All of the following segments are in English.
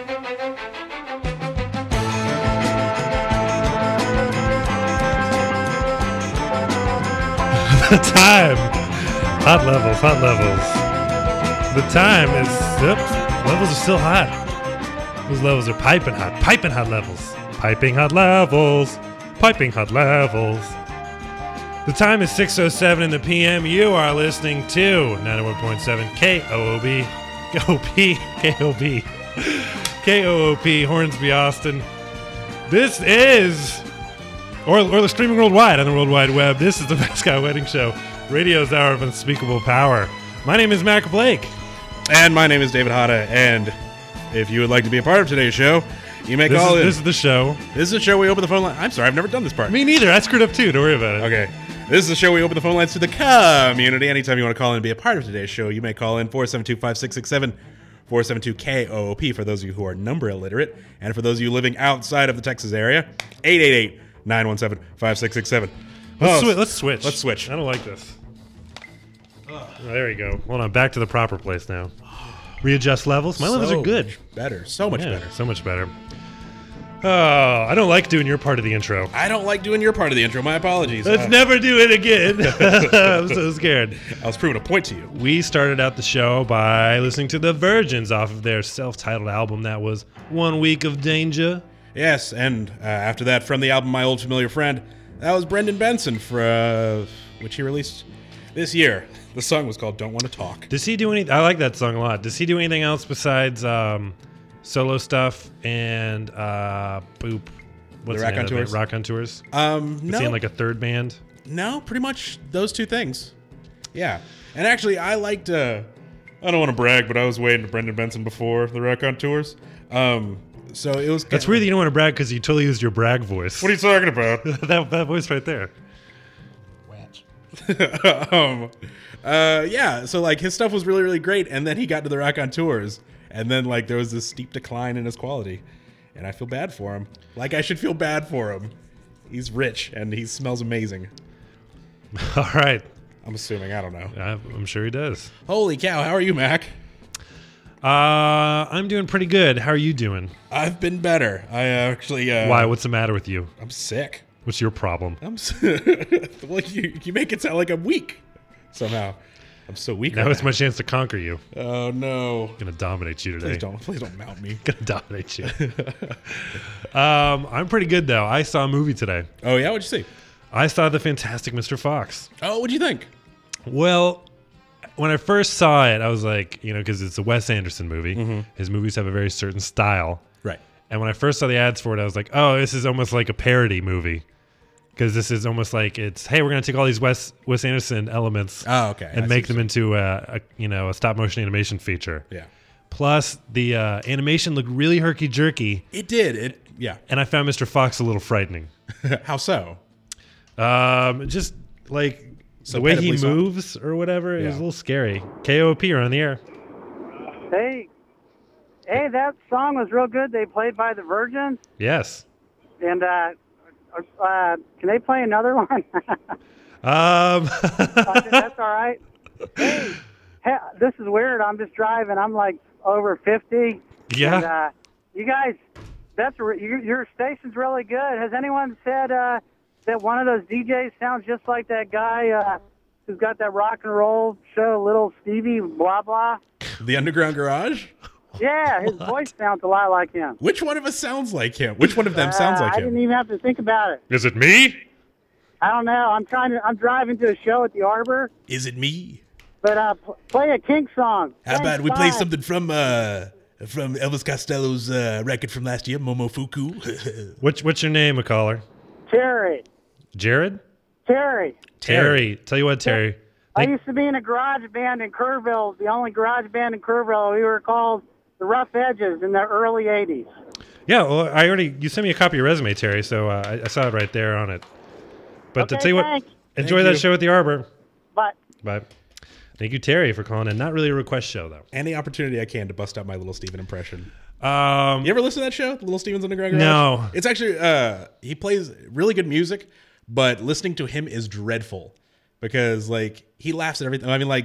The time. Hot levels, hot levels. The time is, levels are still hot. Those levels are piping hot levels. Piping hot levels, piping hot levels. The time is 6:07 in the PM. You are listening to 91.7 KOOB, KOOP, Hornsby, Austin. This is, or streaming worldwide on the World Wide Web. This is the Mascot Wedding Show, radio's hour of unspeakable power. My name is Mac Blake. And my name is David Hata. And if you would like to be a part of today's show, you may call in. This is the show. This is the show we open the phone line. I'm sorry, I've never done this part. Me neither. I screwed up too. Don't worry about it. Okay. This is the show we open the phone lines to the community. Anytime you want to call in and be a part of today's show, you may call in 472-5667, 472-KOOP for those of you who are number illiterate. And for those of you living outside of the Texas area, 888-917-5667. Let's switch. Let's switch. I don't like this. Oh, there we go. Hold on. Back to the proper place now. Readjust levels. My levels are good. Better. So much better. So much better. Oh, I don't like doing your part of the intro. I don't like doing your part of the intro. My apologies. Let's never do it again. I'm so scared. I was proving a point to you. We started out the show by listening to The Virgins off of their self-titled album that was 1 Week of Danger. Yes, and after that, from the album My Old Familiar Friend, that was Brendan Benson, for which he released this year. The song was called Don't Want to Talk. Does he do anything? I like that song a lot. Does he do anything else besides solo stuff and Boop? What's the Raconteurs? Raconteurs? No. Is he in like a third band? No, pretty much those two things. Yeah. And actually, I liked, I don't want to brag, but I was waiting to Brendan Benson before the Raconteurs. So it was. That's weird that you don't want to brag because you totally used your brag voice. What are you talking about? that voice right there. Yeah, so like his stuff was really, really great, and then he got to the Raconteurs, and then like there was this steep decline in his quality, and I feel bad for him. Like I should feel bad for him. He's rich and he smells amazing. All right. I'm assuming. I don't know. I'm sure he does. Holy cow! How are you, Mac? I'm doing pretty good. How are you doing? I've been better. I actually. Why? What's the matter with you? I'm sick. What's your problem? Well, you make it sound like I'm weak somehow. I'm so weak. Now it's my chance to conquer you. Oh no! I'm gonna dominate you today. Please don't mount me. Gonna dominate you. I'm pretty good though. I saw a movie today. Oh yeah, what'd you see? I saw The Fantastic Mr. Fox. Oh, what'd you think? Well, when I first saw it, I was like, because it's a Wes Anderson movie. Mm-hmm. His movies have a very certain style. Right. And when I first saw the ads for it, I was like, oh, this is almost like a parody movie. Because this is almost like it's, hey, we're going to take all these Wes Anderson elements and make them into a stop motion animation feature. Yeah. Plus, the animation looked really herky-jerky. It did. Yeah. And I found Mr. Fox a little frightening. How so? Just like the way he moves or whatever is a little scary. KOP are on the air. Hey, that song was real good. They played by the Virgins. Yes. And can they play another one? That's all right. Hey, this is weird. I'm just driving. I'm like over 50. Yeah. And, you guys, your station's really good. Has anyone said that one of those DJs sounds just like that guy who's got that rock and roll show, Little Stevie, blah, blah? The Underground Garage? Yeah, his voice sounds a lot like him. Which one of us sounds like him? Which one of them sounds like him? I didn't even have to think about it. Is it me? I don't know. I'm driving to a show at the Arbor. Is it me? But play a Kink song. How about we play something from Elvis Costello's record from last year, Momofuku? What's your name, caller? Terry. Jared? Terry. Tell you what, Terry. I used to be in a garage band in Kerrville, the only garage band in Kerrville. We were called the Rough Edges in the early 80s. Yeah, well, you sent me a copy of your resume, Terry, so I saw it right there on it. But okay, to tell you what, enjoy that show at the Arbor. Bye. Thank you, Terry, for calling in. Not really a request show, though. Any opportunity I can to bust out my Little Steven impression. You You ever listen to that show, Little Steven's Underground Garage? No. It's actually, he plays really good music, but listening to him is dreadful because, like, he laughs at everything. I mean, like,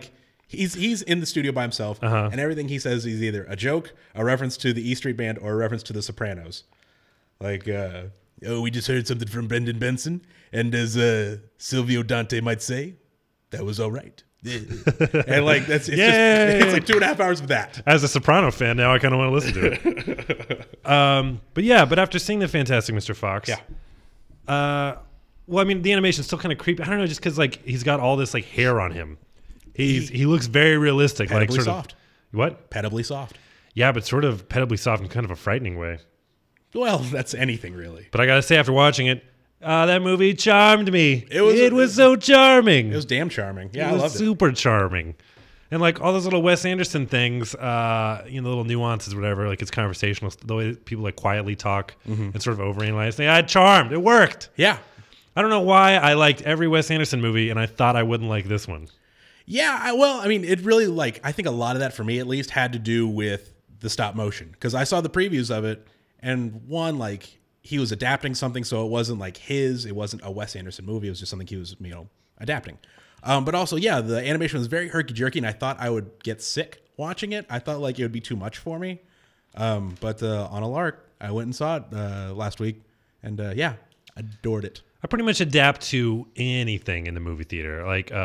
He's in the studio by himself, and everything he says is either a joke, a reference to the E Street Band, or a reference to The Sopranos. Like, we just heard something from Brendan Benson, and as Silvio Dante might say, that was all right. And like it's like 2.5 hours of that. As a Soprano fan, now I kind of want to listen to it. But after seeing the Fantastic Mr. Fox, well, I mean, the animation's still kind of creepy. I don't know, just because like he's got all this like hair on him. He looks very realistic, like sort soft. of what? Pedibly soft. Yeah, but sort of pedibly soft in kind of a frightening way. Well, that's anything really. But I gotta say, after watching it, that movie charmed me. It was so charming. It was damn charming. Yeah, I loved it. Super charming. And like all those little Wes Anderson things, little nuances, whatever, like it's conversational, the way people like quietly talk and sort of overanalyze. It charmed. It worked. Yeah. I don't know why I liked every Wes Anderson movie and I thought I wouldn't like this one. Yeah, it really, I think a lot of that, for me at least, had to do with the stop motion. Because I saw the previews of it, and one, he was adapting something, so it wasn't it wasn't a Wes Anderson movie, it was just something he was, adapting. But also, yeah, the animation was very herky-jerky, and I thought I would get sick watching it. I thought, it would be too much for me. But on a lark, I went and saw it last week, and adored it. I pretty much adapt to anything in the movie theater.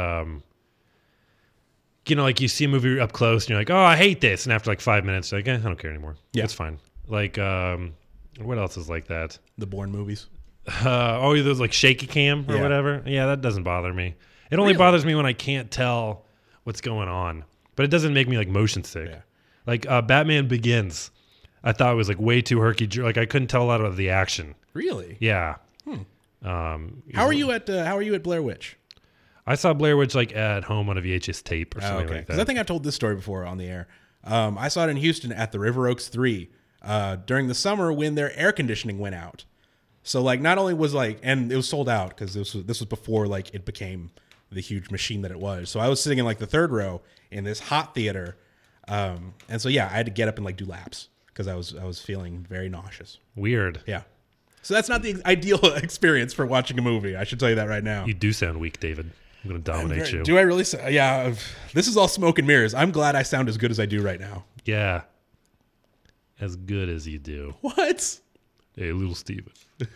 You see a movie up close and you're like, oh, I hate this. And after 5 minutes, you're like, I don't care anymore. Yeah. It's fine. What else is like that? The Bourne movies. Those shaky cam or whatever. Yeah, that doesn't bother me. It only bothers me when I can't tell what's going on. But it doesn't make me motion sick. Yeah. Batman Begins, I thought it was way too herky. I couldn't tell a lot of the action. Really? Yeah. How are you at Blair Witch? I saw Blair Witch at home on a VHS tape or something like that. Because I think I've told this story before on the air. I saw it in Houston at the River Oaks 3 during the summer when their air conditioning went out. So not only was and it was sold out because this was before it became the huge machine that it was. So I was sitting in the third row in this hot theater, and so I had to get up and do laps because I was feeling very nauseous. Weird. Yeah. So that's not the ideal experience for watching a movie. I should tell you that right now. You do sound weak, David. I'm going to dominate you. Do I really? Yeah. This is all smoke and mirrors. I'm glad I sound as good as I do right now. Yeah. As good as you do. What? Hey, little Steven.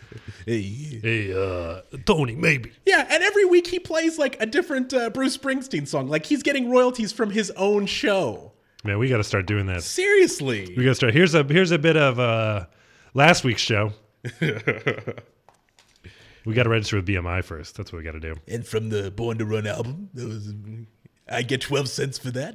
Hey, Tony, maybe. Yeah, and every week he plays a different Bruce Springsteen song. He's getting royalties from his own show. Man, we got to start doing that. Seriously. We got to start. Here's a bit of last week's show. We got to register with BMI first. That's what we got to do. And from the Born to Run album, I get 12 cents for that.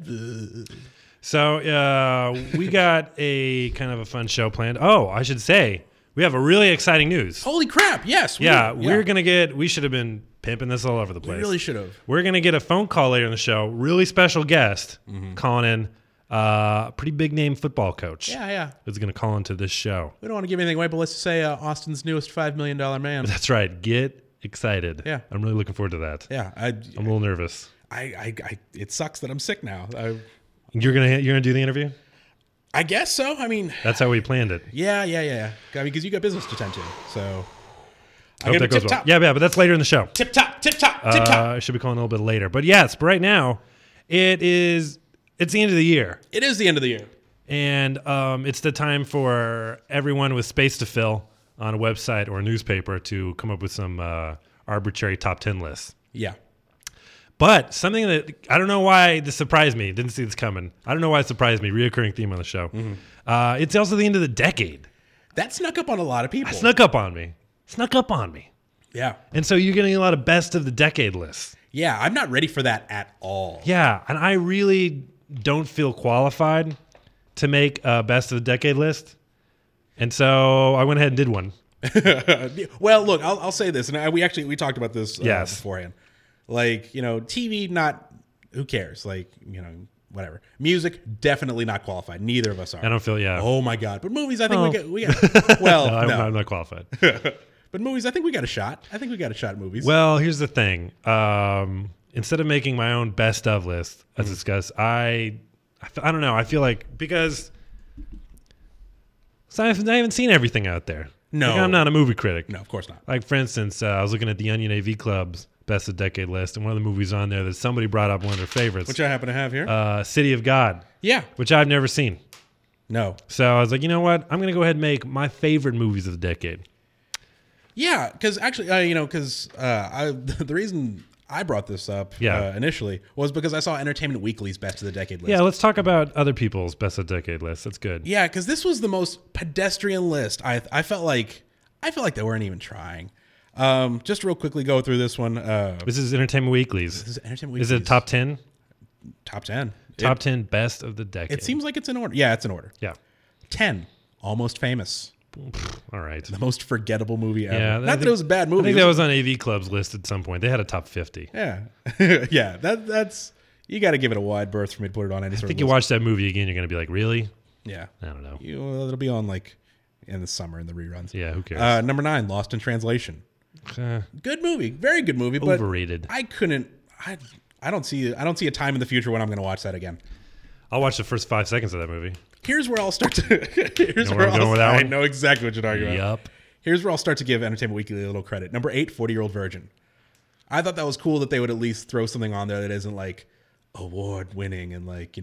So we got a kind of a fun show planned. Oh, I should say, we have a really exciting news. Holy crap, yes. We're going to get, we should have been pimping this all over the place. We really should have. We're going to get a phone call later in the show. Really special guest calling in. Pretty big name football coach. Yeah. Is going to call into this show. We don't want to give anything away, but let's just say Austin's newest $5 million man. That's right. Get excited. Yeah. I'm really looking forward to that. Yeah. I'm a little nervous. It sucks that I'm sick now. You're gonna do the interview? I guess so. I mean, that's how we planned it. Yeah. I mean, because you got business to tend to, so. I hope that goes well. Yeah, but that's later in the show. Tip top. I should be calling a little bit later, but yes, but right now, it's the end of the year. It is the end of the year, and it's the time for everyone with space to fill on a website or a newspaper to come up with some arbitrary top 10 lists. Yeah. But something that I don't know why this surprised me. Didn't see this coming. I don't know why it surprised me. Reoccurring theme on the show. It's also the end of the decade. That snuck up on a lot of people. Snuck up on me. Yeah. And so you're getting a lot of best of the decade lists. Yeah, I'm not ready for that at all. Yeah, and I really don't feel qualified to make a best of the decade list. And so I went ahead and did one. Well, look, I'll say this, and we talked about this beforehand. TV, not, who cares? Whatever. Music, definitely not qualified. Neither of us are. I don't feel, Oh my God. But movies, I think we got well, no. I'm not qualified. But movies, I think we got a shot. I think we got a shot at movies. Well, here's the thing. Instead of making my own best of list, as discussed, I don't know. I feel like, because I haven't seen everything out there. No. I'm not a movie critic. No, of course not. For instance, I was looking at the Onion AV Club's best of decade list, and one of the movies on there that somebody brought up one of their favorites, Which I happen to have here. City of God, Yeah. which I've never seen. No. So I was like, you know what? I'm going to go ahead and make my favorite movies of the decade. Yeah, because actually, the reason I brought this up initially was because I saw Entertainment Weekly's Best of the Decade list. Yeah, let's talk about other people's best of decade list. That's good. Yeah, because this was the most pedestrian list. I felt like they weren't even trying. Just real quickly go through this one. This is Entertainment Weekly's. This is Entertainment Is Weekly's. it top 10? Top 10. Top 10 best of the decade. It seems like it's in order. Yeah, it's in order. Yeah. 10. Almost Famous. All right. The most forgettable movie ever. Yeah, Not that it was a bad movie. I think that was on AV Club's list at some point. They had a top 50. Yeah. Yeah. That's you got to give it a wide berth for me to put it on any I sort think of you list. watch that movie again, you're going to be like, really? Yeah. I don't know. It'll be on like in the summer in the reruns. Yeah, who cares? Number 9, Lost in Translation. Uh, Good movie. Very good movie. But overrated. I don't see a time in the future when I'm going to watch that again. I'll watch the first 5 seconds of that movie. Here's where I'll start to. where I'm going with that I one? know exactly what you're talking about. Yup. Here's where I'll start to give Entertainment Weekly a little credit. Number 8, 40-Year-Old Virgin. I thought that was cool that they would at least throw something on there that isn't like award winning and like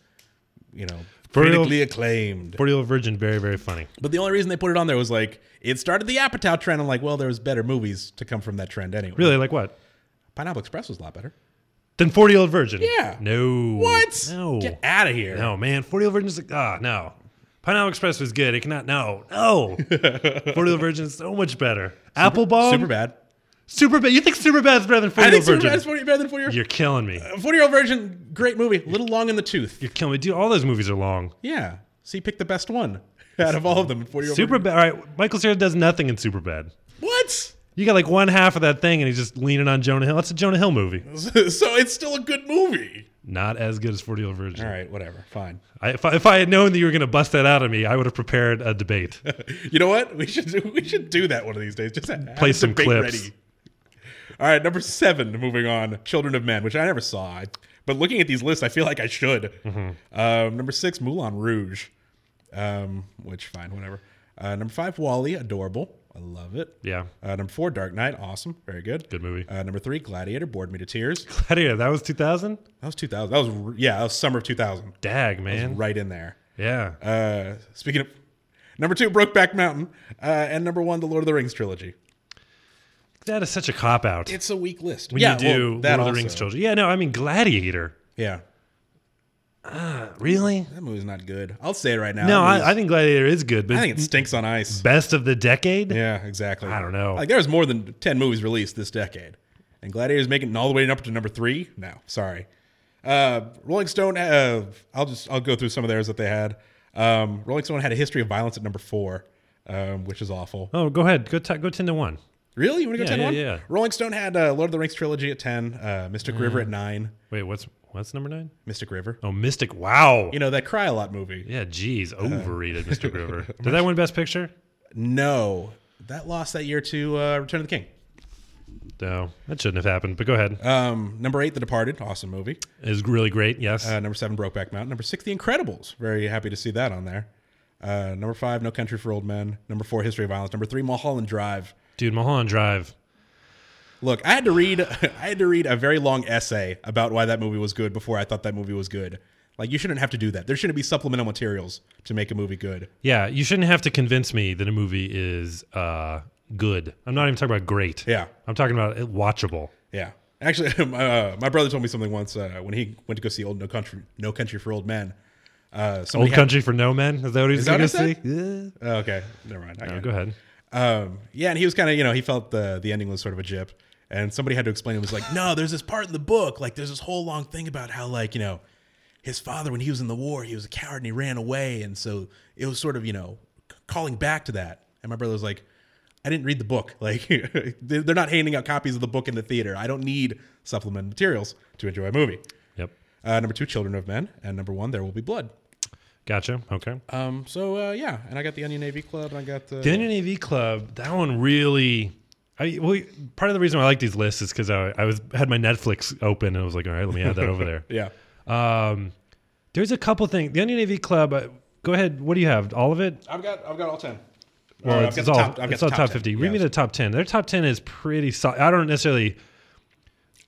critically acclaimed. 40-Year-Old Virgin, very, very funny. But the only reason they put it on there was like it started the Apatow trend. I'm like, well, there's better movies to come from that trend anyway. Really? Like what? Pineapple Express was a lot better. Then 40-Year-Old Virgin. Yeah. No. What? No. Get out of here. No, man. 40-Year-Old Virgin is like, no. Pineapple Express was good. It cannot, no. 40-Year-Old Virgin is so much better. Applebaum? Super bad. Super bad. You think Super bad is better than I 40-Year-Old think Super Virgin? Bad is better than 40-Year-Old. You're killing me. 40-Year-Old Virgin, great movie. A little long in the tooth. You're killing me. Dude, all those movies are long. Yeah. So you picked the best one out of all of them. 40-Year-Old Super Virgin. bad. All right. Michael Cera does nothing in Super bad. What? You got like one half of that thing and he's just leaning on Jonah Hill. That's a Jonah Hill movie. So it's still a good movie. Not as good as 40-Year-Old Virgin. All right, whatever. Fine. If I had known that you were going to bust that out of me, I would have prepared a debate. You know what? We should do that one of these days. Just Play have some debate clips. ready. All right, number 7, moving on. Children of Men, which I never saw. But looking at these lists, I feel like I should. Number 6, Moulin Rouge. Which, fine, whatever. Number 5, Wall-E, adorable. I love it. Yeah. Number 4, Dark Knight, awesome. Very good. Good movie. Number 3, Gladiator, bored me to tears. Gladiator, that was 2000? That was 2000. That was summer of 2000. Dag, man. Right in there. Yeah. Speaking of, number 2, Brokeback Mountain. And number 1, the Lord of the Rings trilogy. That is such a cop-out. It's a weak list. When you do that Lord of the Rings trilogy. Yeah, no, I mean Gladiator. Yeah. Really? That movie's not good. I'll say it right now. No, I think Gladiator is good, but I think it stinks on ice. best of the decade? Yeah, exactly. I don't know. Like there's more than 10 movies released this decade. And Gladiator's making it all the way up to number 3? No, sorry. Rolling Stone, I'll go through some of theirs that they had. Rolling Stone had A History of Violence at number 4, which is awful. Oh, go ahead. Go 10 to 1. Really? You want to go 10-1? Yeah. Rolling Stone had Lord of the Rings trilogy at 10, Mystic River at 9. Wait, what's number 9? Mystic River. Oh, Mystic. Wow. You know, that Cry a Lot movie. Yeah, geez. Overrated, Mystic River. Did that win Best Picture? No. That lost that year to Return of the King. No, that shouldn't have happened, but go ahead. Number 8, The Departed. Awesome movie. It was really great, yes. Number 7, Brokeback Mountain. Number 6, The Incredibles. Very happy to see that on there. Number 5, No Country for Old Men. Number 4, History of Violence. Number 3, Mulholland Drive. Dude, Mulholland Drive. Look, I had to read a very long essay about why that movie was good before I thought that movie was good. Like, you shouldn't have to do that. There shouldn't be supplemental materials to make a movie good. Yeah, you shouldn't have to convince me that a movie is good. I'm not even talking about great. Yeah. I'm talking about it watchable. Yeah. Actually, my brother told me something once when he went to go see No Country for Old Men. Old Country for No Men? Is that what he's going to see? Yeah. Oh, okay. Never mind. No, go ahead. Yeah, and he was kind of, he felt the ending was sort of a jip. And somebody had to explain it. It was like, no, there's this part in the book. Like, there's this whole long thing about how, like, his father, when he was in the war, he was a coward and he ran away. And so it was sort of, calling back to that. And my brother was like, I didn't read the book. Like, they're not handing out copies of the book in the theater. I don't need supplemental materials to enjoy a movie. Yep. Number 2, Children of Men. And number 1, There Will Be Blood. Gotcha. Okay. Yeah. And I got the Onion AV Club. And I got the Onion AV Club. That one really... part of the reason I like these lists is because I had my Netflix open and I was like, all right, let me add that over there. Yeah. There's a couple things. The Onion AV Club. Go ahead. What do you have? All of it? I've got all 10. Well, it's all top 50. Read me the top 10. Their top 10 is pretty solid. I don't necessarily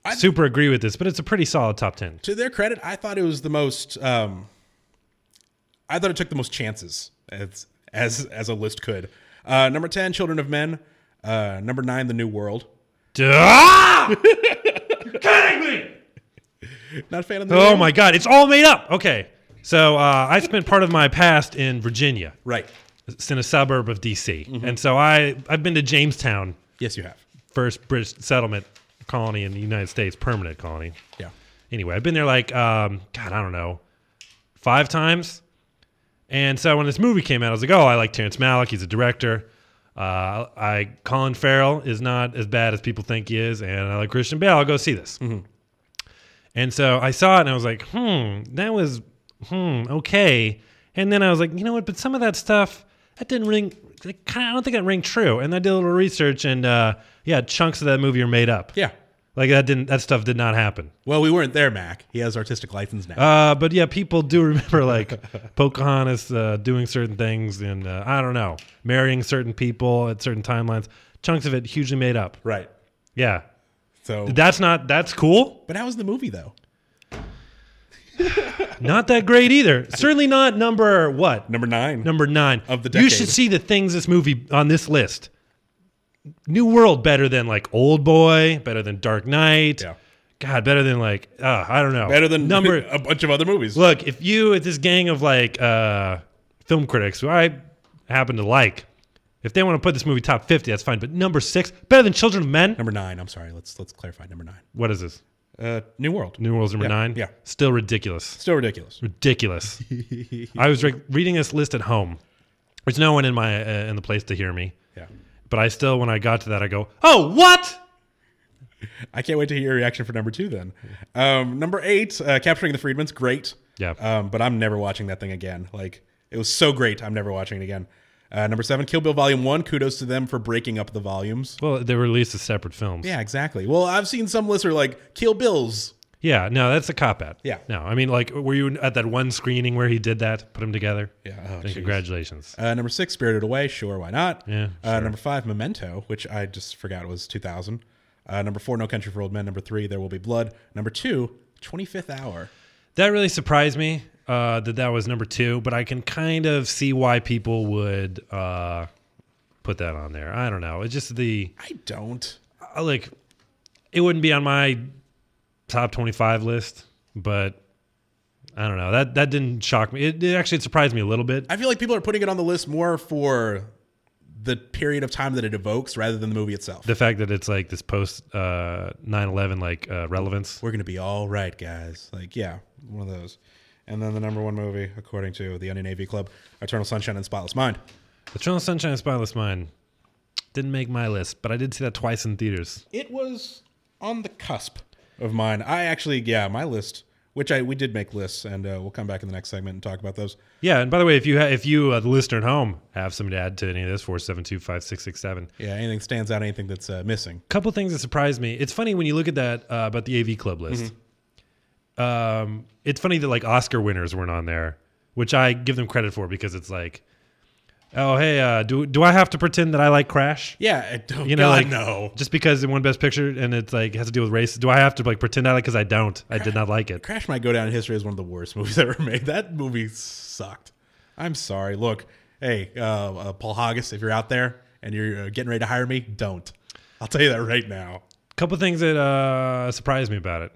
super agree with this, but it's a pretty solid top 10. To their credit, I thought it was the most. I thought it took the most chances as a list could. Number 10, Children of Men. Number 9, The New World. Kidding me? Not a fan of the. Oh my God, it's all made up. Okay, so I spent part of my past in Virginia. Right. It's in a suburb of D.C. And so I've been to Jamestown, Yes, you have. first British settlement colony in the United States, permanent colony. Yeah. Anyway, I've been there like, God, I don't know, 5 times. And so when this movie came out, I was like, oh, I like Terrence Malick. He's a director. Colin Farrell is not as bad as people think he is. And I like Christian Bale. I'll go see this. And so I saw it and I was like, that was, okay. And then I was like, you know what? But some of that stuff, that didn't ring, I don't think that rang true. And I did a little research and, chunks of that movie are made up. Yeah. Like that stuff did not happen. Well, we weren't there, Mac. He has artistic license now. But yeah, people do remember like Pocahontas doing certain things and I don't know, marrying certain people at certain timelines. Chunks of it hugely made up. Right. Yeah. So That's cool. But how was the movie though? Not that great either. Certainly not number what? Number 9. Number 9 of the You decade. should see the things this movie on this list. New World better than like Old Boy, better than Dark Knight. Yeah. God, better than like I don't know. Better than number a bunch of other movies. Look, if you at this gang of like film critics who I happen to like, if they want to put this movie top 50, that's fine. But number 6, better than Children of Men. Number 9. I'm sorry. Let's clarify. Number 9. What is this? New World. New World's number 9. Yeah. Still ridiculous. Still ridiculous. Ridiculous. I was reading this list at home. There's no one in the place to hear me. Yeah. But I still, when I got to that, I go, oh, what? I can't wait to hear your reaction for number 2 then. Number 8, Capturing the Freedmen's great. Yeah. But I'm never watching that thing again. Like, it was so great, I'm never watching it again. Number 7, Kill Bill Volume 1. Kudos to them for breaking up the volumes. Well, they were released as separate films. Yeah, exactly. Well, I've seen some lists are like, Kill Bills. Yeah, no, that's a cop-out. Yeah. No, I mean, like, were you at that one screening where he did that, put them together? Yeah. Oh, Then geez. congratulations. Number 6, Spirited Away. Sure, why not? Yeah, sure. Number 5, Memento, which I just forgot was 2000. Number 4, No Country for Old Men. Number 3, There Will Be Blood. Number 2, 25th Hour. That really surprised me that was number 2, but I can kind of see why people would put that on there. I don't know. It's just I don't. like, it wouldn't be on my top 25 list, but I don't know. That didn't shock me. It actually surprised me a little bit. I feel like people are putting it on the list more for the period of time that it evokes rather than the movie itself. The fact that it's like this post 9/11 like relevance. We're going to be all right, guys. Like, yeah, one of those. And then the number 1 movie, according to the Onion AV Club, Eternal Sunshine and Spotless Mind. Eternal Sunshine of the Spotless Mind didn't make my list, but I did see that twice in theaters. It was on the cusp of mine. My list, which we did make lists, and we'll come back in the next segment and talk about those. Yeah, and by the way, if you the listener at home, have something to add to any of this, 472-5667. Yeah, anything stands out, anything that's missing. Couple things that surprised me. It's funny when you look at that about the AV Club list. It's funny that like Oscar winners weren't on there, which I give them credit for because it's like, oh hey, do I have to pretend that I like Crash? Yeah, I don't. You know, God, like no. just because it won Best Picture and it's like has to deal with race. Do I have to like pretend I like? Because I don't. I did not like it. Crash might go down in history as one of the worst movies ever made. That movie sucked. I'm sorry. Look, hey, Paul Haggis, if you're out there and you're getting ready to hire me, don't. I'll tell you that right now. Couple things that surprised me about it.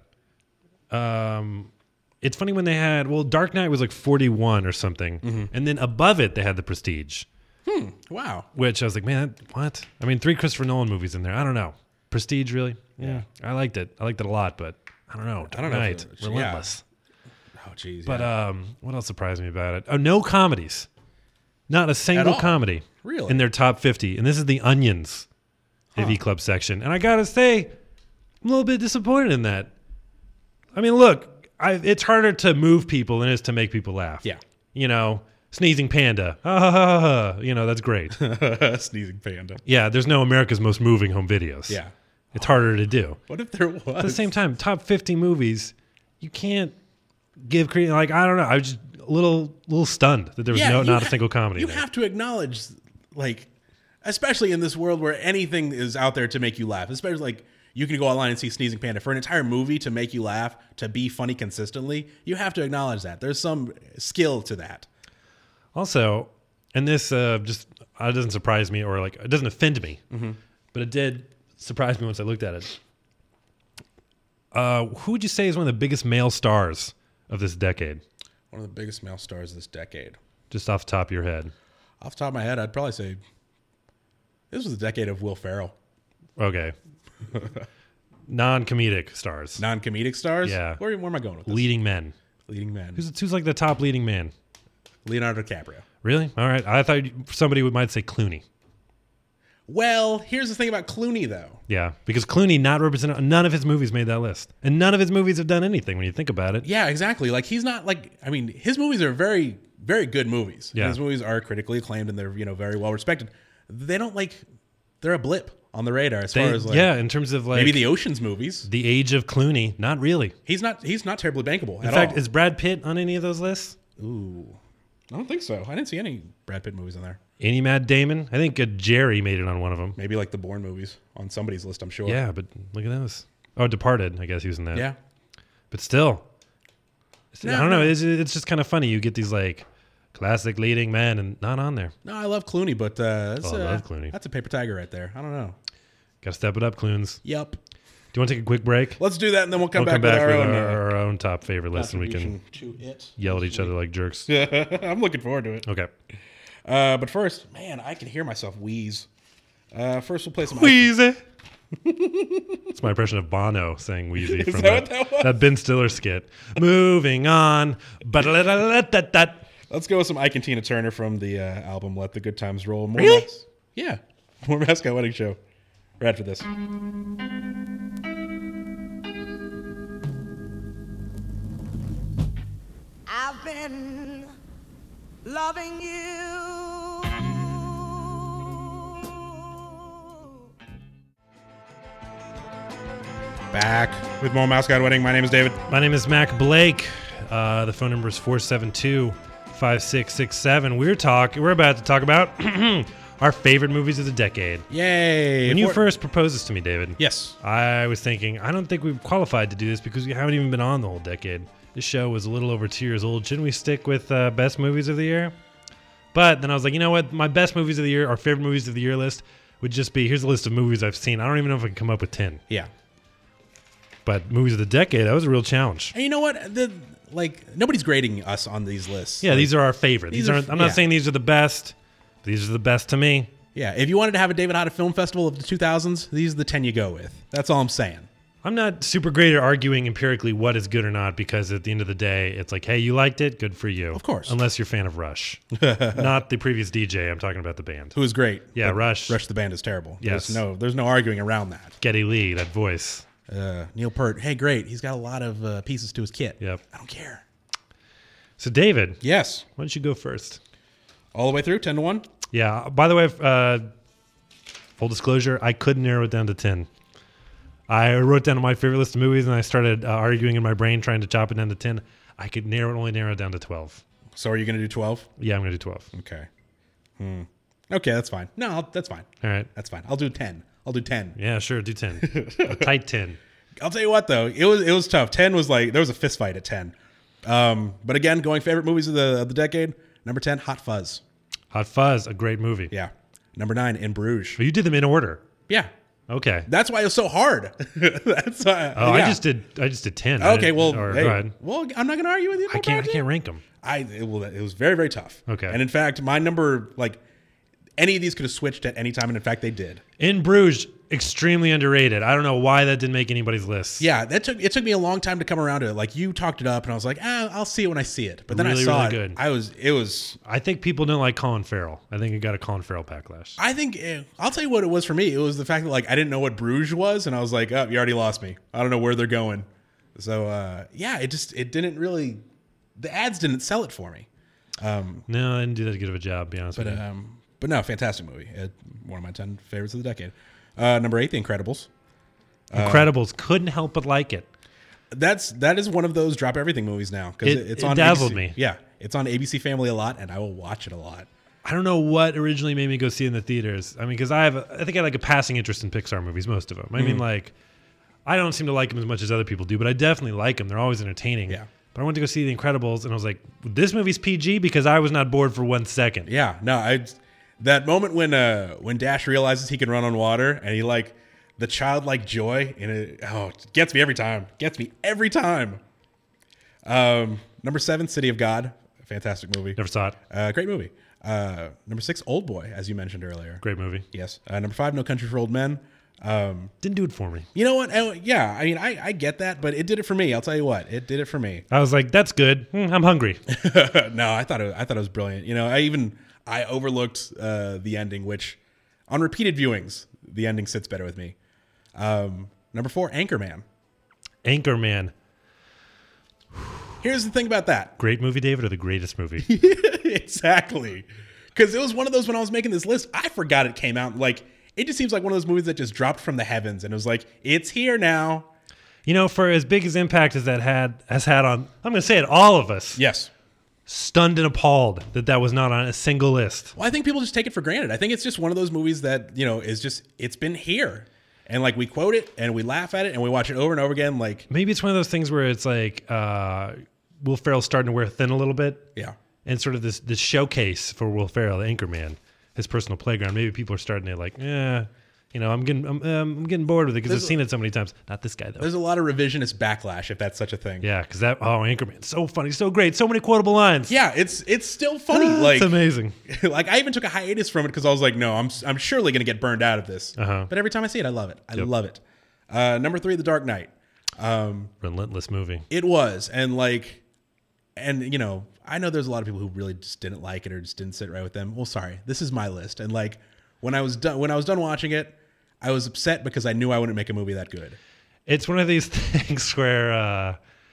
It's funny when they had Dark Knight was like 41 or something, and then above it they had The Prestige. Wow. Which I was like, man, what? I mean, 3 Christopher Nolan movies in there. I don't know. Prestige, really? Yeah. I liked it. I liked it a lot, but I don't know. Dark Knight, relentless. Oh, geez. But yeah. what else surprised me about it? Oh, no comedies. Not a single all? comedy. Really? In their top 50. And this is the Onions AV Club section. And I got to say, I'm a little bit disappointed in that. I mean, look, it's harder to move people than it is to make people laugh. Yeah. You know, Sneezing Panda. You know, that's great. Sneezing Panda. Yeah, there's no America's Most Moving Home Videos. Yeah. It's harder to do. What if there was? At the same time, top 50 movies, you can't give credit. Like, I don't know. I was just a little stunned that there was not a single comedy You there. have to acknowledge, like, especially in this world where anything is out there to make you laugh, especially like you can go online and see Sneezing Panda. For an entire movie to make you laugh, to be funny consistently, you have to acknowledge that. There's some skill to that. Also, and this just it doesn't surprise me or like it doesn't offend me, but it did surprise me once I looked at it. Who would you say is one of the biggest male stars of this decade? One of the biggest male stars this decade. Just off the top of your head. Off the top of my head, I'd probably say this was the decade of Will Ferrell. Okay. Non-comedic stars. Non-comedic stars? Yeah. Where am I going with this? Leading men. Leading men. Who's like the top leading man? Leonardo DiCaprio. Really? All right. I thought somebody might say Clooney. Well, here's the thing about Clooney, though. Yeah, because Clooney not represented. None of his movies made that list, and none of his movies have done anything when you think about it. Yeah, exactly. Like he's not like. I mean, his movies are very, very good movies. Yeah. His movies are critically acclaimed and they're very well respected. They don't like. They're a blip on the radar as far as like. Yeah, in terms of like maybe the Ocean's movies. The age of Clooney, not really. He's not terribly bankable. In fact, is Brad Pitt on any of those lists? Ooh, I don't think so. I didn't see any Brad Pitt movies on there. Any Matt Damon? I think Jerry made it on one of them. Maybe like the Bourne movies on somebody's list, I'm sure. Yeah, but look at those. Oh, Departed. I guess he was in that. Yeah. But still, No, I don't know. no. It's just kind of funny. You get these like classic leading men and not on there. No, I love Clooney, but that's, I love Clooney. That's a paper tiger right there. I don't know. Got to step it up, Clunes. Yep. Do you want to take a quick break? Let's do that, and then we'll come We'll back, with with our own our own top favorite list, and we can contribution to it. yell at each other like jerks. I'm looking forward to it. Okay. But first, man, I can hear myself wheeze. First, we'll play some. Wheezy. It's my impression of Bono saying Wheezy from that what that was? that Ben Stiller skit. Moving on. Ba-da-da-da-da-da-da. Let's go with some Ike and Tina Turner from the album "Let the Good Times Roll." More Really? Yeah, more Mascot Wedding Show. Right after this. I've been loving you. Back with more Mascot Wedding. My name is David. My name is Mac Blake. The phone number is 472-5667. We're about to talk about our favorite movies of the decade. Yay! When you first proposed this to me, David, yes, I was thinking, I don't think we've qualified to do this because we haven't even been on the whole decade. This show was a little over 2 years old. Shouldn't we stick with best movies of the year? But then I was like, you know what? My best movies of the year, our favorite movies of the year list, would just be, here's a list of movies I've seen. I don't even know if I can come up with 10. yeah. But movies of the decade, that was a real challenge. And you know what? Nobody's grading us on these lists. Yeah, these are our favorite. these These are- aren't. I'm not yeah. saying these are the best. But these are the best to me. Yeah, if you wanted to have a David Hotta Film Festival of the 2000s, these are the 10 you go with. That's all I'm saying. I'm not super great at arguing empirically what is good or not because at the end of the day, it's like, hey, you liked it, good for you. Of course. Unless you're a fan of Rush. Not the previous DJ. I'm talking about the band. Who is great. Yeah, but Rush. Rush the band is terrible. Yes. There's no arguing around that. Geddy Lee, that voice. Neil Peart, hey, great. He's got a lot of pieces to his kit. Yep. I don't care. So, David, Yes. why don't you go first? All the way through, 10-1. Yeah. By the way, full disclosure, I couldn't narrow it down to 10. I wrote down my favorite list of movies, and I started arguing in my brain, trying to chop it down to 10. I could only narrow it down to 12. So are you going to do 12? Yeah, I'm going to do 12. Okay. Okay, that's fine. No, that's fine. All right. That's fine. I'll do 10. I'll do 10. Yeah, sure. Do 10. A tight 10. I'll tell you what, though. It was tough. 10 was like, there was a fist fight at 10. But again, going favorite movies of the decade, number 10, Hot Fuzz. Hot Fuzz, a great movie. Yeah. Number 9, In Bruges. But you did them in order. Yeah. Okay. That's why it was so hard. That's why. Oh, yeah. I just did 10. Okay, well, Or, hey, go ahead. well, I'm not going to argue with you. I can't rank them. It was very, very tough. Okay. And in fact, my number, like, any of these could have switched at any time, and in fact, they did. In Bruges, extremely underrated. I don't know why that didn't make anybody's list. Yeah, it took me a long time to come around to it. Like, you talked it up, and I was like, I'll see it when I see it. But then Really, I saw really it. good. It was. I think people don't like Colin Farrell. I think it got a Colin Farrell backlash. I think I'll tell you what it was for me. It was the fact that like I didn't know what Bruges was, and I was like, oh, you already lost me. I don't know where they're going. So yeah, it didn't really. The ads didn't sell it for me. No, I didn't do that good of a job, to be honest with you. But no, fantastic movie. One of my 10 favorites of the decade. Number 8, The Incredibles. Incredibles. Couldn't help but like it. That is one of those drop everything movies now because it's on dazzled ABC. me. Yeah, it's on ABC Family a lot, and I will watch it a lot. I don't know what originally made me go see it in the theaters. I mean, because I think I had like a passing interest in Pixar movies, most of them. I mean, like I don't seem to like them as much as other people do, but I definitely like them. They're always entertaining. Yeah. But I went to go see The Incredibles, and I was like, this movie's PG because I was not bored for 1 second. Yeah, no, that moment when Dash realizes he can run on water and he like the childlike joy in it, it gets me every time. Number 7, City of God, fantastic movie. Never saw it. Great movie. Number 6, Old Boy, as you mentioned earlier. Great movie. Yes. Number 5, No Country for Old Men. Didn't do it for me. You know what? Yeah, I mean, I get that, but it did it for me. I'll tell you what, it did it for me. I was like, that's good. I'm hungry. No, I thought it was brilliant. You know, I overlooked the ending, which on repeated viewings, the ending sits better with me. Number 4, Anchorman. Anchorman. Here's the thing about that. Great movie, David, or the greatest movie? Exactly. Because it was one of those when I was making this list, I forgot it came out. Like, it just seems like one of those movies that just dropped from the heavens and it was like, it's here now. You know, for as big as impact as that has had on, I'm going to say it, all of us. Yes. Stunned and appalled that was not on a single list. Well, I think people just take it for granted. I think it's just one of those movies that, you know, is just, it's been here. And like we quote it and we laugh at it and we watch it over and over again. Like maybe it's one of those things where it's like Will Ferrell's starting to wear thin a little bit. Yeah. And sort of this showcase for Will Ferrell, the Anchorman, his personal playground. Maybe people are starting to like, you know, I'm getting bored with it because I've seen it so many times. Not this guy though. There's a lot of revisionist backlash if that's such a thing. Yeah, because Anchorman, so funny, so great, so many quotable lines. Yeah, it's still funny. Like it's amazing. Like I even took a hiatus from it because I was like, no, I'm surely gonna get burned out of this. But every time I see it, I love it. I love it. Number 3, The Dark Knight. Relentless movie. It was, and you know, I know there's a lot of people who really just didn't like it or just didn't sit right with them. Well, sorry, this is my list, and like when I was done watching it, I was upset because I knew I wouldn't make a movie that good. It's one of these things where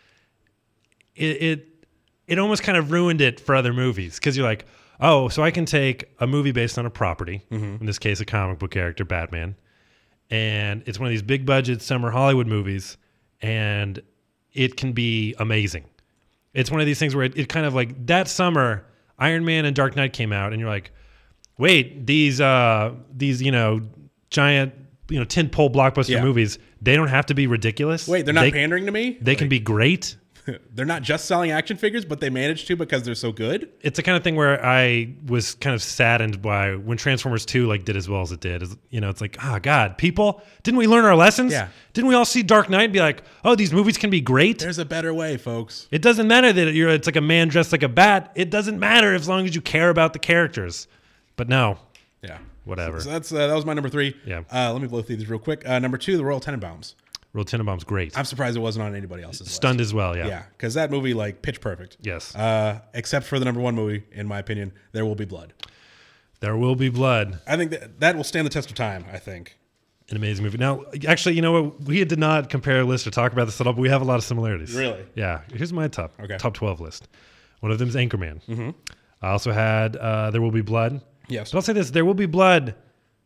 it almost kind of ruined it for other movies because you're like, oh, so I can take a movie based on a property, in this case, a comic book character, Batman, and it's one of these big budget summer Hollywood movies, and it can be amazing. It's one of these things where it kind of like that summer, Iron Man and Dark Knight came out, and you're like, wait, these you know, giant, you know, tentpole blockbuster movies, they don't have to be ridiculous. Wait, they're not pandering to me? They can be great. They're not just selling action figures, but they managed to because they're so good. It's the kind of thing where I was kind of saddened by when Transformers 2 like did as well as it did. You know, it's like, oh God, people, didn't we learn our lessons? Yeah. Didn't we all see Dark Knight and be like, oh, these movies can be great? There's a better way, folks. It doesn't matter that it's like a man dressed like a bat. It doesn't matter as long as you care about the characters. But no. Yeah. Whatever. So that was my number 3. Yeah. Let me blow through these real quick. Number 2, The Royal Tenenbaums. Royal Tenenbaums, great. I'm surprised it wasn't on anybody else's Stunned list. as well, yeah. Yeah, because that movie, like, pitch perfect. Yes. Except for the number 1 movie, in my opinion, There Will Be Blood. There Will Be Blood. I think that will stand the test of time, I think. An amazing movie. Now, actually, you know what? We did not compare a list or talk about this at all, but we have a lot of similarities. Really? Yeah. Here's my top 12 list. One of them is Anchorman. Mm-hmm. I also had There Will Be Blood. Yes. But I'll say this. There Will Be Blood,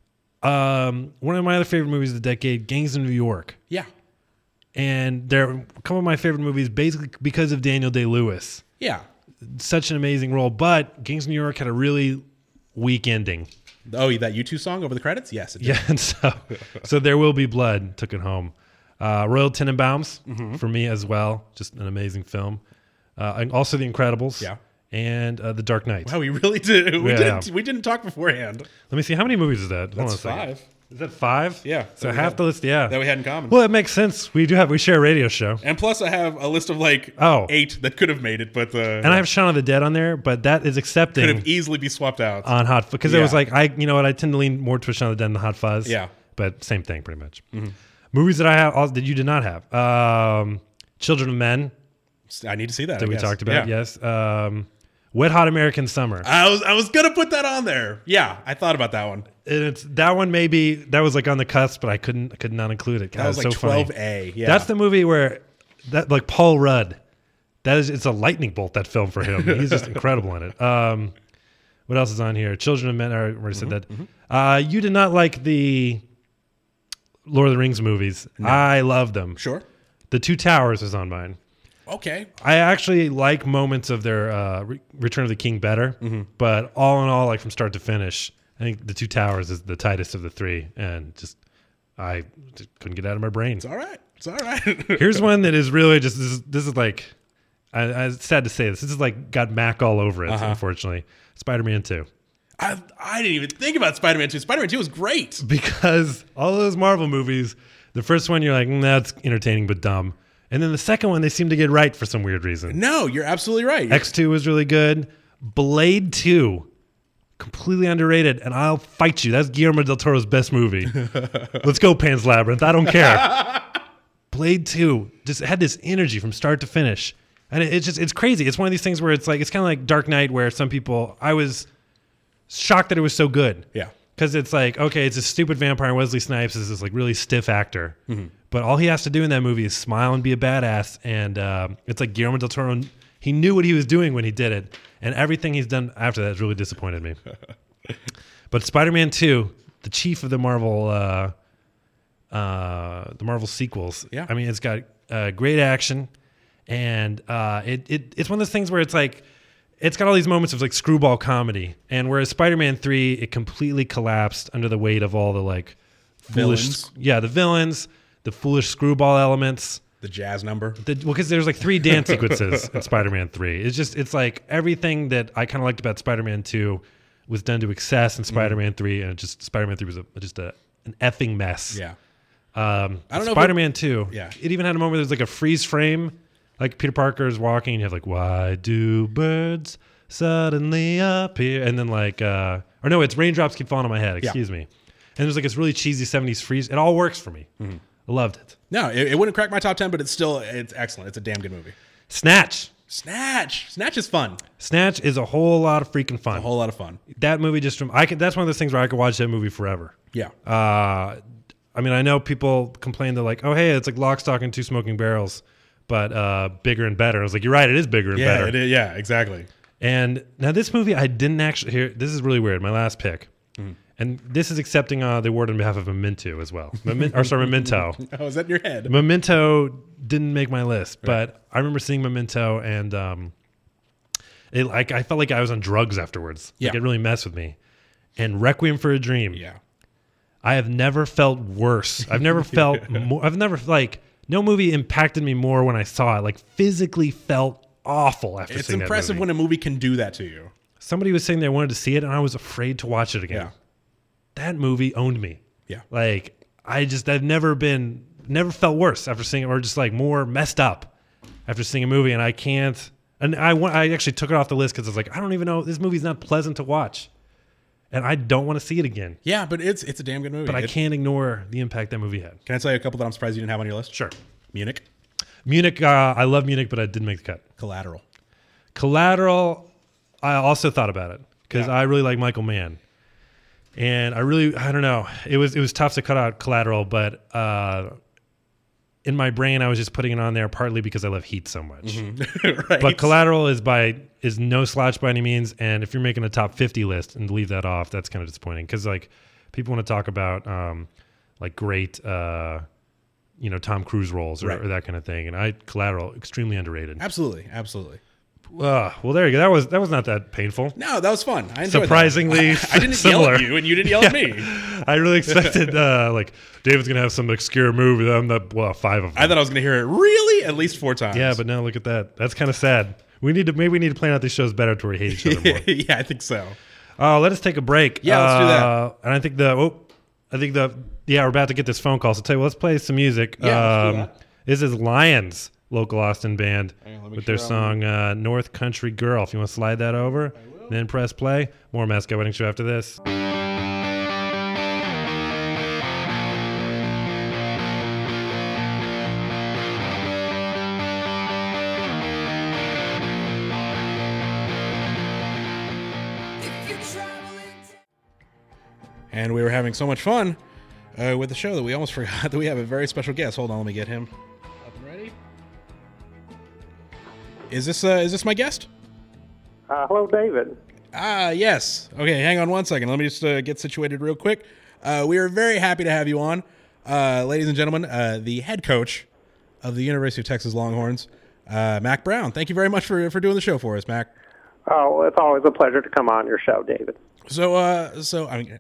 one of my other favorite movies of the decade, Gangs of New York. Yeah. And they're a couple of my favorite movies basically because of Daniel Day-Lewis. Yeah. Such an amazing role. But Gangs of New York had a really weak ending. Oh, that U2 song over the credits? Yes, it did. Yeah, and so There Will Be Blood took it home. Royal Tenenbaums for me as well. Just an amazing film. And also The Incredibles. Yeah. And The Dark Knight. Wow, we really did. We Yeah. didn't talk beforehand. Let me see. How many movies is that? Hold on a That's second. 5. Is that 5? Yeah. So half the list, yeah. That we had in common. Well, it makes sense. We share a radio show. And plus, I have a list of like 8 that could have made it, but and I have Shaun of the Dead on there, but that is accepting. could have easily be swapped out on Hot because it was like you know what, I tend to lean more towards Shaun of the Dead than the Hot Fuzz. Yeah, but same thing pretty much. Movies that I have that you did not have. Children of Men. I need to see that. That we talked about. Yeah. Yes. Wet Hot American Summer. I was gonna put that on there. Yeah, I thought about that one. And it's that one that was like on the cusp, but I could not include it. God, that was like so 12A. Funny. Yeah, that's the movie where that like Paul Rudd. It's a lightning bolt, that film for him. He's just incredible in it. What else is on here? Children of Men. I already said that. You did not like the Lord of the Rings movies. No. I love them. Sure. The Two Towers is on mine. Okay. I actually like moments of their Return of the King better, but all in all, like from start to finish, I think The Two Towers is the tightest of the three, and just I just couldn't get it out of my brain. It's all right. It's all right. Here's one that is really just this is like it's sad to say this. This is like got Mac all over it. Unfortunately, Spider-Man 2. I didn't even think about Spider-Man 2. Spider-Man 2 was great. Because all those Marvel movies, the first one you're like, that's entertaining but dumb. And then the second one, they seem to get right for some weird reason. No, you're absolutely right. X2 was really good. Blade 2, completely underrated. And I'll fight you. That's Guillermo del Toro's best movie. Let's go, Pan's Labyrinth. I don't care. Blade 2 just had this energy from start to finish. And it's crazy. It's one of these things where it's kind of like Dark Knight, where some people, I was shocked that it was so good. Yeah. Because it's like, okay, it's a stupid vampire. Wesley Snipes is this like really stiff actor. But all he has to do in that movie is smile and be a badass. And it's like Guillermo del Toro, he knew what he was doing when he did it. And everything he's done after that has really disappointed me. But Spider-Man 2, the chief of the Marvel sequels. Yeah. I mean, it's got great action. And it's one of those things where it's like, it's got all these moments of like screwball comedy, and whereas Spider-Man 3, it completely collapsed under the weight of all the like foolish, the villains, the foolish screwball elements, the jazz number. Because there's like 3 dance sequences in Spider-Man 3. It's like everything that I kind of liked about Spider-Man 2 was done to excess in Spider-Man 3, and Spider-Man 3 was just an effing mess. Yeah. I don't know. Spider-Man 2. Yeah. It even had a moment where there's like a freeze frame. Like Peter Parker is walking, and you have like, why do birds suddenly appear? And then like, or no, it's raindrops keep falling on my head. Excuse me. And there's like this really cheesy 70s freeze. It all works for me. I loved it. No, it wouldn't crack my top 10, but it's excellent. It's a damn good movie. Snatch is fun. Snatch is a whole lot of freaking fun. A whole lot of fun. That movie that's one of those things where I could watch that movie forever. Yeah. I mean, I know people complain, they're like, oh, hey, it's like Lock, Stock, and Two Smoking Barrels, but bigger and better. I was like, you're right, it is bigger and better. It is, yeah, exactly. And now this movie, I didn't actually hear. This is really weird. My last pick. And this is accepting the award on behalf of Memento as well. Memento. Oh, is that in your head? Memento didn't make my list, but I remember seeing Memento, and I felt like I was on drugs afterwards. Yeah. Like it really messed with me. And Requiem for a Dream. Yeah. I have never felt worse. I've never felt more. I've never no movie impacted me more when I saw it. Like physically felt awful after seeing it. It's impressive when a movie can do that to you. Somebody was saying they wanted to see it, and I was afraid to watch it again. Yeah. That movie owned me. Yeah. Like I've never felt worse after seeing it, or just like more messed up after seeing a movie, and I can't. And I actually took it off the list because I was like, I don't even know, this movie's not pleasant to watch, and I don't want to see it again. Yeah, but it's a damn good movie. But I can't ignore the impact that movie had. Can I tell you a couple that I'm surprised you didn't have on your list? Sure. Munich. I love Munich, but I didn't make the cut. Collateral, I also thought about it because I really like Michael Mann. And I don't know. It was tough to cut out Collateral, but in my brain I was just putting it on there partly because I love Heat so much. Right. But Collateral is no slouch by any means, and if you're making a top 50 list and leave that off, that's kind of disappointing because like people want to talk about like great Tom Cruise roles or that kind of thing, and Collateral extremely underrated. Absolutely. Well, there you go. That was not that painful. No, that was fun. I enjoyed surprisingly that. I didn't similar. yell at you, and you didn't yell at me. I really expected like David's gonna have some obscure movie. I'm the 5 of them. I thought I was gonna hear it really at least 4 times. Yeah, but now look at that. That's kind of sad. Maybe we need to plan out these shows better to where we hate each other more. Yeah, I think so. Let us take a break. Yeah, let's do that. And I think we're about to get this phone call. So tell you what, let's play some music. Yeah, let's do that. This is Lions, local Austin band, with their song North Country Girl. If you want to slide that over, then press play. More Mascot Wedding Show after this. And we were having so much fun with the show that we almost forgot that we have a very special guest. Hold on, let me get him up and ready. Is this my guest? Hello, David. Yes. Okay, hang on one second. Let me just get situated real quick. We are very happy to have you on, ladies and gentlemen. The head coach of the University of Texas Longhorns, Mac Brown. Thank you very much for doing the show for us, Mac. Oh, it's always a pleasure to come on your show, David. So I mean,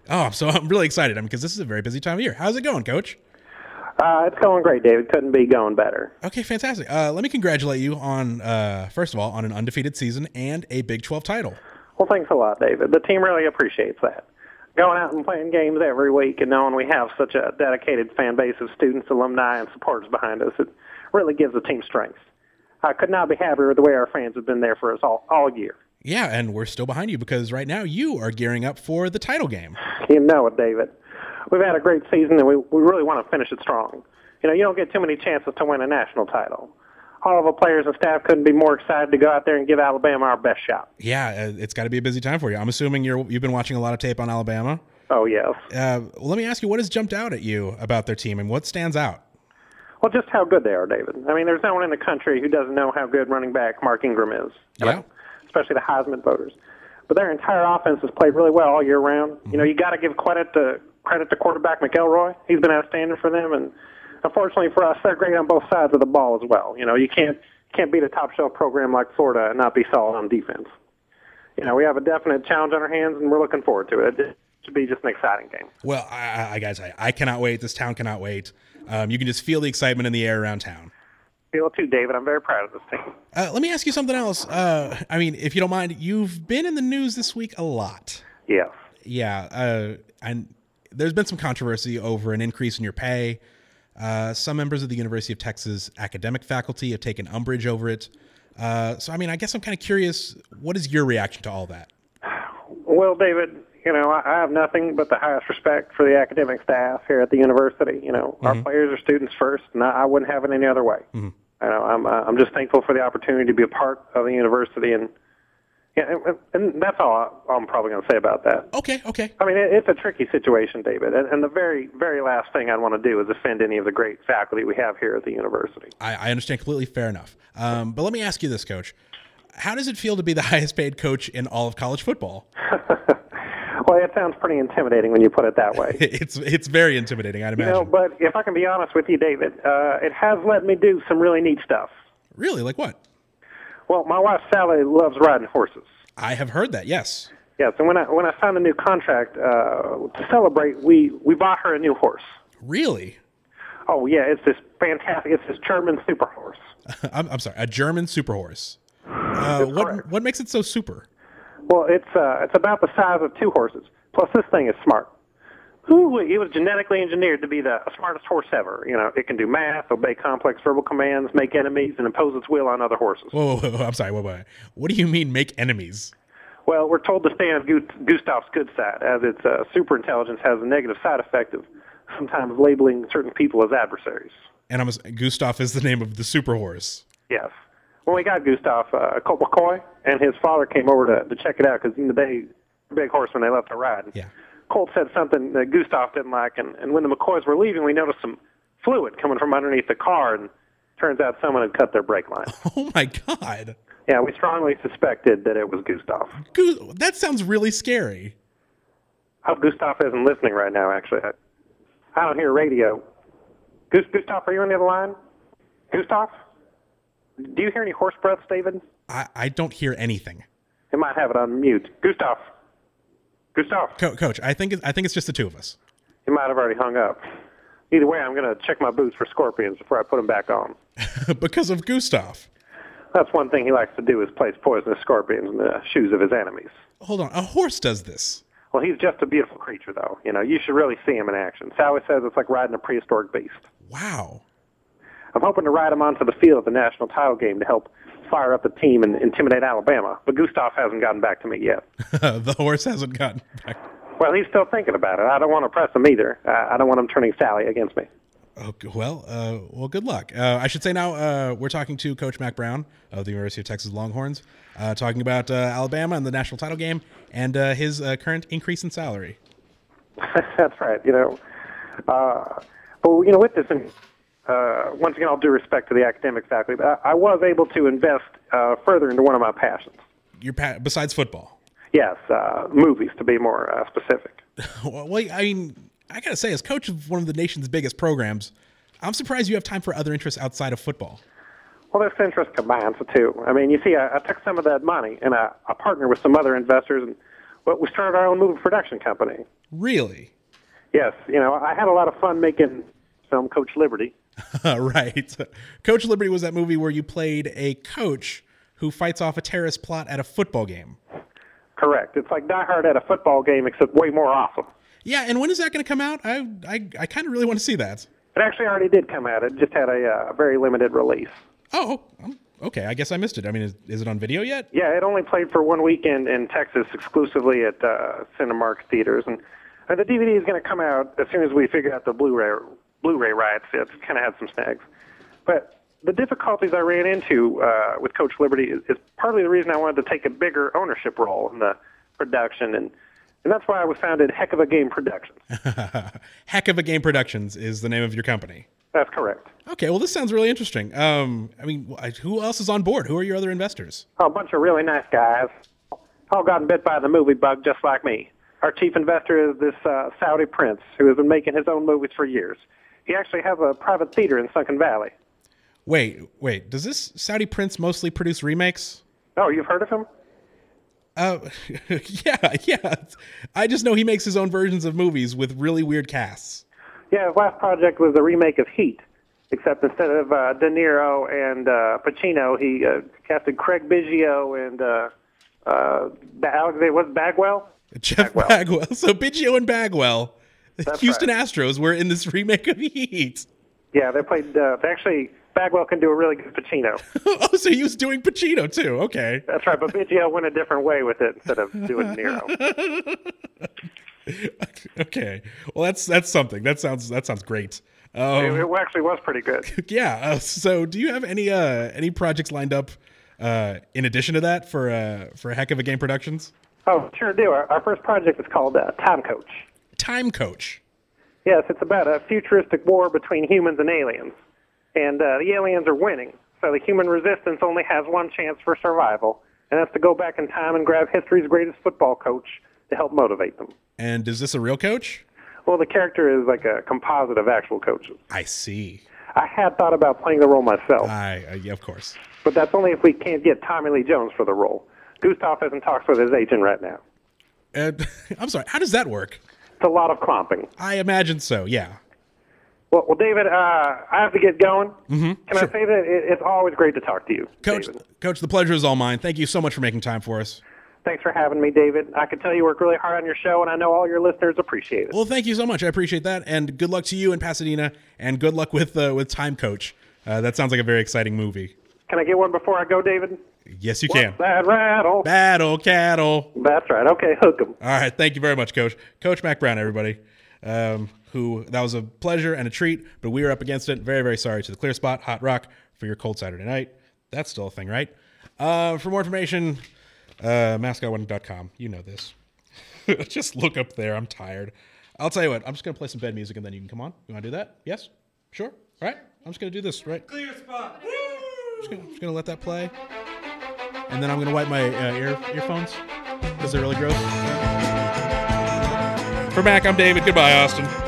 Oh, so I'm really excited because this is a very busy time of year. How's it going, Coach? It's going great, David. Couldn't be going better. Okay, fantastic. Let me congratulate you on, first of all, on an undefeated season and a Big 12 title. Well, thanks a lot, David. The team really appreciates that. Going out and playing games every week and knowing we have such a dedicated fan base of students, alumni, and supporters behind us, it really gives the team strength. I could not be happier with the way our fans have been there for us all year. Yeah, and we're still behind you because right now you are gearing up for the title game. You know it, David. We've had a great season, and we really want to finish it strong. You don't get too many chances to win a national title. All of the players and staff couldn't be more excited to go out there and give Alabama our best shot. Yeah, it's got to be a busy time for you. I'm assuming you've been watching a lot of tape on Alabama. Oh, yes. Let me ask you, what has jumped out at you about their team, and what stands out? Well, just how good they are, David. I mean, there's no one in the country who doesn't know how good running back Mark Ingram is. Yeah. Especially the Heisman voters. But their entire offense has played really well all year round. Mm-hmm. You got to give credit to quarterback McElroy. He's been outstanding for them, and unfortunately for us, they're great on both sides of the ball as well. You can't beat a top-shelf program like Florida and not be solid on defense. We have a definite challenge on our hands, and we're looking forward to it. It should be just an exciting game. Well, I cannot wait. This town cannot wait. You can just feel the excitement in the air around town. Feel it too, David. I'm very proud of this team. Let me ask you something else. If you don't mind, you've been in the news this week a lot. Yes. Yeah, and there's been some controversy over an increase in your pay. Some members of the University of Texas academic faculty have taken umbrage over it. I guess I'm kind of curious, what is your reaction to all that? Well, David, I have nothing but the highest respect for the academic staff here at the university. Our players are students first, and I wouldn't have it any other way. Mm-hmm. I'm just thankful for the opportunity to be a part of the university, and that's all I'm probably going to say about that. Okay. I mean, it's a tricky situation, David, and the very, very last thing I'd want to do is offend any of the great faculty we have here at the university. I understand completely. Fair enough. But let me ask you this, Coach. How does it feel to be the highest paid coach in all of college football? Well, it sounds pretty intimidating when you put it that way. It's very intimidating, I'd imagine. But if I can be honest with you, David, it has let me do some really neat stuff. Really? Like what? Well, my wife Sally loves riding horses. I have heard that. Yes. Yes, and when I signed a new contract to celebrate, we bought her a new horse. Really? Oh yeah, it's this fantastic. It's this German super horse. I'm sorry, a German super horse. What makes it so super? Well, it's about the size of two horses. Plus, this thing is smart. Ooh, it was genetically engineered to be the smartest horse ever. It can do math, obey complex verbal commands, make enemies, and impose its will on other horses. Whoa, I'm sorry. Whoa. What do you mean make enemies? Well, we're told to stay on Gustav's good side, as its superintelligence has a negative side effect of sometimes labeling certain people as adversaries. And Gustav is the name of the super horse. Yes. When we got Gustav, Colt McCoy and his father came over to check it out because they big horse when they left to ride. Yeah. Colt said something that Gustav didn't like, and when the McCoys were leaving, we noticed some fluid coming from underneath the car, and turns out someone had cut their brake line. Oh, my God. Yeah, we strongly suspected that it was Gustav. That sounds really scary. I hope Gustav isn't listening right now, actually. I don't hear radio. Gustav, are you on the other line? Gustav? Do you hear any horse breaths, David? I don't hear anything. You might have it on mute. Gustav. Coach, I think it's just the two of us. He might have already hung up. Either way, I'm going to check my boots for scorpions before I put them back on. Because of Gustav. That's one thing he likes to do is place poisonous scorpions in the shoes of his enemies. Hold on, a horse does this? Well, he's just a beautiful creature, though. You should really see him in action. Sally says it's like riding a prehistoric beast. Wow. I'm hoping to ride him onto the field at the national title game to help fire up the team and intimidate Alabama. But Gustav hasn't gotten back to me yet. The horse hasn't gotten back. Well, he's still thinking about it. I don't want to press him either. I don't want him turning Sally against me. Oh, well, good luck. I should say now we're talking to Coach Mack Brown of the University of Texas Longhorns, talking about Alabama and the national title game and his current increase in salary. That's right. But with this, once again, all due respect to the academic faculty, but I was able to invest further into one of my passions. Besides football? Yes, movies, to be more specific. Well, I mean, I got to say, as coach of one of the nation's biggest programs, I'm surprised you have time for other interests outside of football. Well, this interest combines the two. I mean, you see, I took some of that money and I partnered with some other investors, and But we started our own movie production company. Really? Yes, I had a lot of fun making film Coach Liberty. Right. Coach Liberty was that movie where you played a coach who fights off a terrorist plot at a football game. Correct. It's like Die Hard at a football game, except way more awesome. Yeah, and when is that going to come out? I kind of really want to see that. It actually already did come out. It just had a very limited release. Oh, okay. I guess I missed it. I mean, is it on video yet? Yeah, it only played for one weekend in Texas exclusively at Cinemark theaters, and the DVD is going to come out as soon as we figure out the Blu-ray rights. It's kind of had some snags, but the difficulties I ran into with Coach Liberty is partly the reason I wanted to take a bigger ownership role in the production, and that's why I was founded Heck of a Game Productions. Heck of a Game Productions is the name of your company. That's correct. Okay, well, this sounds really interesting. I mean, who else is on board? Who are your other investors? Oh, a bunch of really nice guys, all gotten bit by the movie bug just like me. Our chief investor is this Saudi prince who has been making his own movies for years. He actually has a private theater in Sunken Valley. Wait. Does this Saudi prince mostly produce remakes? Oh, you've heard of him? Yeah. I just know he makes his own versions of movies with really weird casts. Yeah, his last project was a remake of Heat, except instead of De Niro and Pacino, he casted Craig Biggio and Bagwell? Jeff Bagwell. So Biggio and Bagwell, That's Houston right. Astros, were in this remake of Heat. Yeah, they played. Actually, Bagwell can do a really good Pacino. Oh, so he was doing Pacino too. Okay. That's right, but Biggio went a different way with it instead of doing De Niro. Okay. Well, that's something. That sounds great. It actually was pretty good. Yeah. So, do you have any projects lined up in addition to that for Heck of a Game Productions? Oh, sure do. Our first project is called Time Coach. Time Coach. Yes, it's about a futuristic war between humans and aliens. And the aliens are winning, so the human resistance only has one chance for survival, and that's to go back in time and grab history's greatest football coach to help motivate them. And is this a real coach? Well, the character is like a composite of actual coaches. I see. I had thought about playing the role myself, Yeah, of course. but that's only if we can't get Tommy Lee Jones for the role. Gustav is in talks with his agent right now. I'm sorry. How does that work? It's a lot of clomping. I imagine so. Yeah. Well, David, I have to get going. Mm-hmm. Can I say that it's always great to talk to you, Coach, David. Coach, the pleasure is all mine. Thank you so much for making time for us. Thanks for having me, David. I can tell you work really hard on your show, and I know all your listeners appreciate it. Well, thank you so much. I appreciate that, and good luck to you in Pasadena, and good luck with Time Coach. That sounds like a very exciting movie. Can I get one before I go, David? Yes, you can. What's that rattle? Battle cattle. That's right. Okay, hook 'em. All right, thank you very much, Coach. Coach Mac Brown, everybody. That was a pleasure and a treat, but we are up against it. Very, very sorry to the Clear Spot Hot Rock for your cold Saturday night. That's still a thing, right? For more information, mascot1.com. You know this. Just look up there. I'm tired. I'll tell you what. I'm just going to play some bed music, and then you can come on. You want to do that? Yes? Sure? All right. I'm just going to do this, right? Clear Spot. Just going to let that play. And then I'm going to wipe my earphones because they're really gross. For Mac, I'm David. Goodbye, Austin.